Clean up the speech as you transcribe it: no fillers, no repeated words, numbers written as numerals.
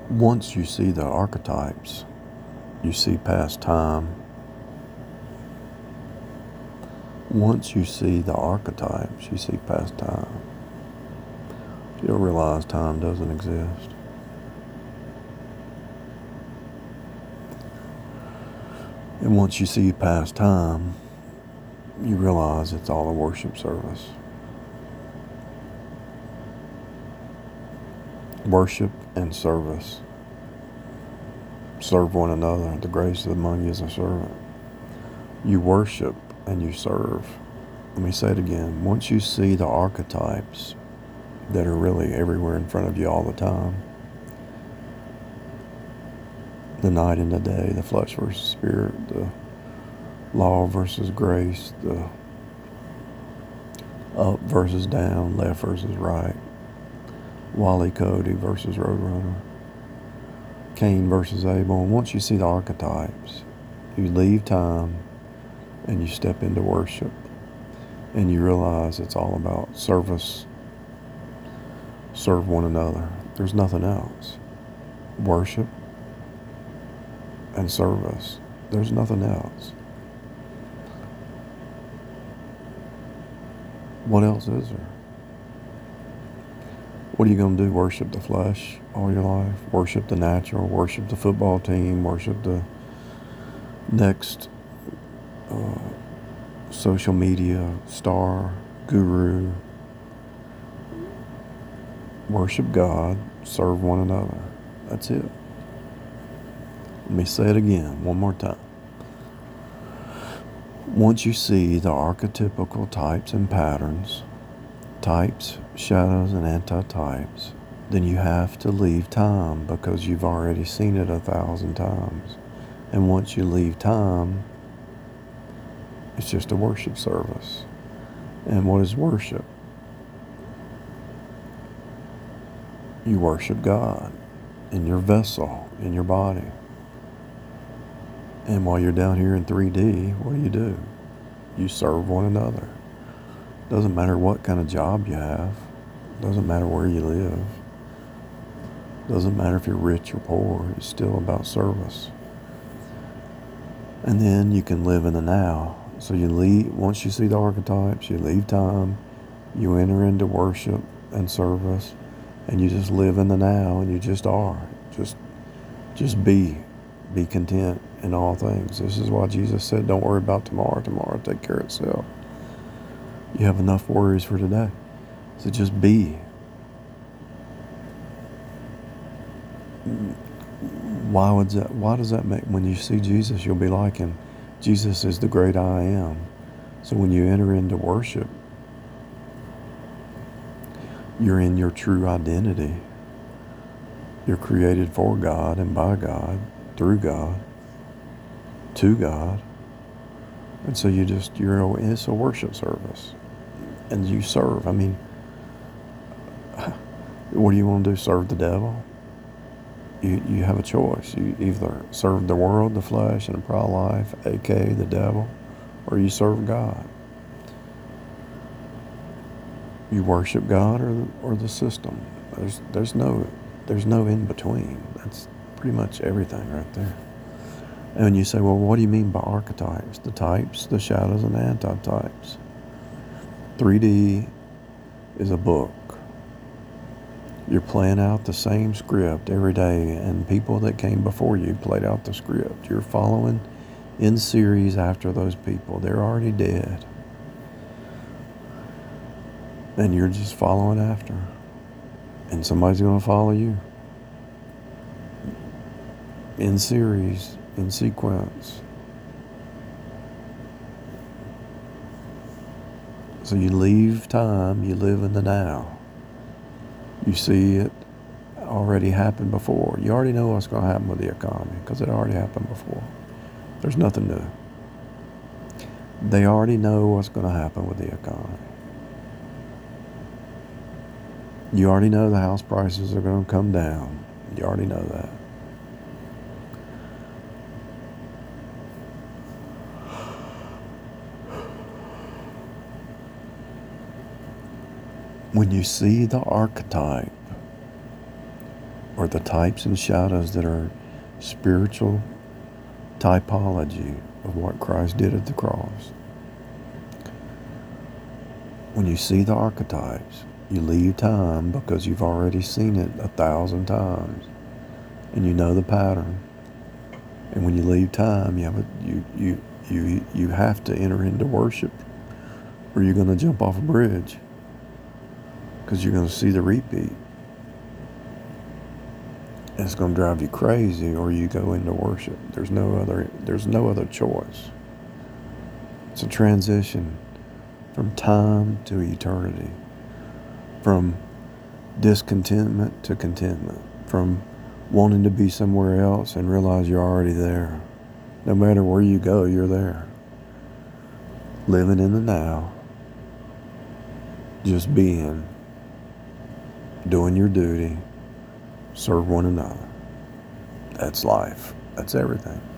Once you see the archetypes, you see past time. Once you see the archetypes, you see past time. You'll realize time doesn't exist. And once you see past time, you realize it's all a worship service. Worship and service. Serve one another. The greatest among you is a servant. You worship and you serve. Let me say it again. Once you see the archetypes that are really everywhere in front of you all the time, the night and the day, the flesh versus spirit, the law versus grace, the up versus down, left versus right, Wally Cody versus Roadrunner, Cain versus Abel. And once you see the archetypes, you leave time and you step into worship and you realize it's all about service. Serve one another. There's nothing else. Worship and service. There's nothing else. What else is there? What are you going to do? Worship the flesh all your life? Worship the natural? Worship the football team? Worship the next social media star, guru? Worship God, serve one another. That's it. Let me say it again one more time. Once you see the archetypical types and patterns, types, shadows, and anti-types, then you have to leave time because you've already seen it 1,000 times. And once you leave time, it's just a worship service. And what is worship? You worship God in your vessel, in your body. And while you're down here in 3D, what do? You serve one another. Doesn't matter what kind of job you have. Doesn't matter where you live. Doesn't matter if you're rich or poor. It's still about service. And then you can live in the now. So you leave, once you see the archetypes, you leave time, you enter into worship and service, and you just live in the now, and you just are. Just be. Be content in all things. This is why Jesus said, don't worry about tomorrow. Tomorrow will take care of itself. You have enough worries for today. So just be. Why does that make, when you see Jesus, you'll be like him. Jesus is the great I am. So when you enter into worship, you're in your true identity. You're created for God and by God, through God, to God. And so it's a worship service. And you serve. I mean, what do you want to do? Serve the devil? You have a choice. You either serve the world, the flesh, and the pride of life, aka the devil, or you serve God. You worship God or the system. There's no in between. That's pretty much everything right there. And you say, well, what do you mean by archetypes? The types, the shadows, and the anti-types. 3D is a book. You're playing out the same script every day, and people that came before you played out the script. You're following in series after those people. They're already dead. And you're just following after. And somebody's going to follow you. In series, in sequence. So you leave time, you live in the now. You see it already happened before. You already know what's going to happen with the economy because it already happened before. There's nothing new. They already know what's going to happen with the economy. You already know the house prices are going to come down. You already know that. When you see the archetype, or the types and shadows that are spiritual typology of what Christ did at the cross. When you see the archetypes, you leave time because you've already seen it 1,000 times and you know the pattern. And when you leave time, you have to enter into worship, or you're going to jump off a bridge because you're going to see the repeat. And it's going to drive you crazy, or you go into worship. There's no other choice. It's a transition from time to eternity, from discontentment to contentment, from wanting to be somewhere else and realize you're already there. No matter where you go, you're there. Living in the now, just being, doing your duty, serve one another. That's life. That's everything.